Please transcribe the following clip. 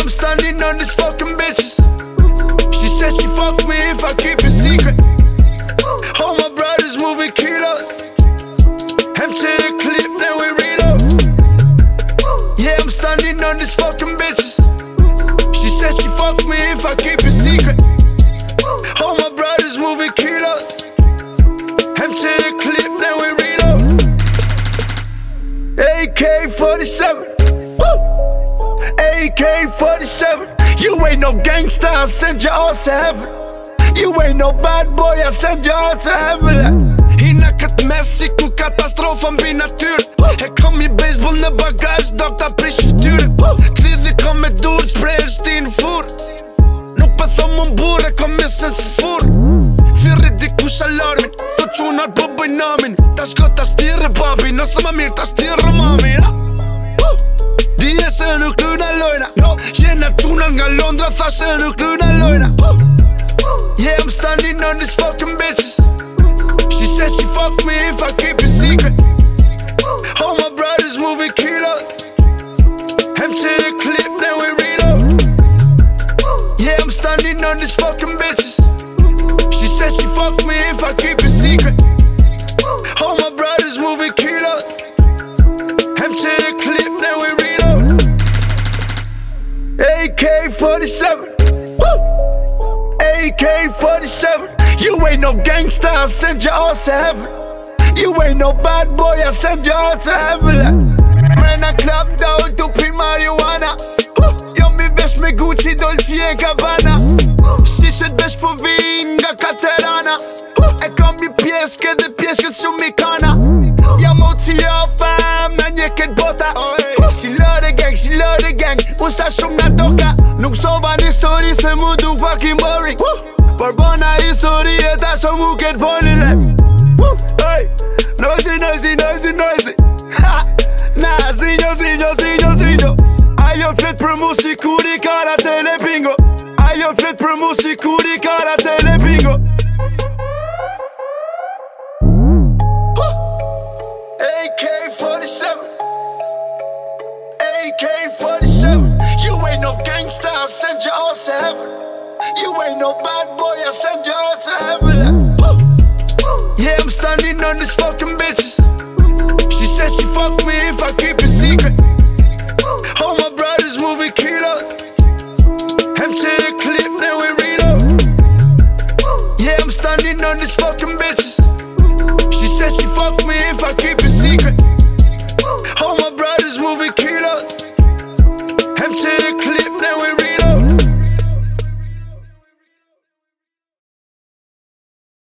standing on these fucking bitches. She says she fuck me if I keep it secret. All my brothers moving kilos. Empty the clip, then we reload. Yeah, I'm standing on these fucking bitches. She says she fuck me if I keep it secret. All my brothers moving kilos. Empty the clip, then we reload. AK-47. AK-47. You ain't no gangster, I'll send your ass to heaven. You ain't no bad boy, I'll send your ass to heaven. Hina këtë mes si ku katastrofa mbi natyrë. E kam I baseball në bagazh, do ta prish fytyrën. T'lidhi kam me dur, t'prejsh ti në furë. Nuk pa thom më mbure, kam mesën së furë. Thirri dikush alarmin, do qunat po bëj namin. Ta shko ta shtirë babi, nëse më mirë ta shtirë mami. Dije se nuk lyna lojna. Jena quna nga Londra, tha se nuk lyna lojna. Yeah, I'm standing on these fucking bitches. She says she fuck me if I keep it secret. All my brothers moving kilos. Empty the clip, then we reload. Yeah, I'm standing on these fucking bitches. She says she fuck me if I keep it secret. All my brothers moving kilos. Empty the clip, then we reload. AK-47. AK-47. You ain't no gangster, I'll send your ass to heaven. You ain't no bad boy, I'll send your ass to heaven. Mrena club down to pi marijuana. Jo mi vesh me Gucci, Dolce e Gabbana. Shishet vesh po vin nga Katerana. E kam I pjeske dhe pjeshket shumë I kana. Jam oci jo fam në një ket bota. She love the gang, usa shumë na doka. Nuk sova në histori se mu du fucking boring. Por bona histori e ta shumë mu ket foli le. Hey, noisy. Ha, na, zinjo. Ajo flet për mu si kur I kara tele bingo. Ajo flet për mu si kur I kara tele bingo. AK-47. AK-47. You ain't no gangster, I'll send your ass to heaven. You ain't no bad boy, I'll send your ass to heaven. Yeah, I'm standing on these fucking bitches. She says she fuck me if I keep it secret. All my brothers moving kilos. Empty the clip, then we reload. Yeah, I'm standing on these fucking bitches. She says she fuck me if I keep it secret.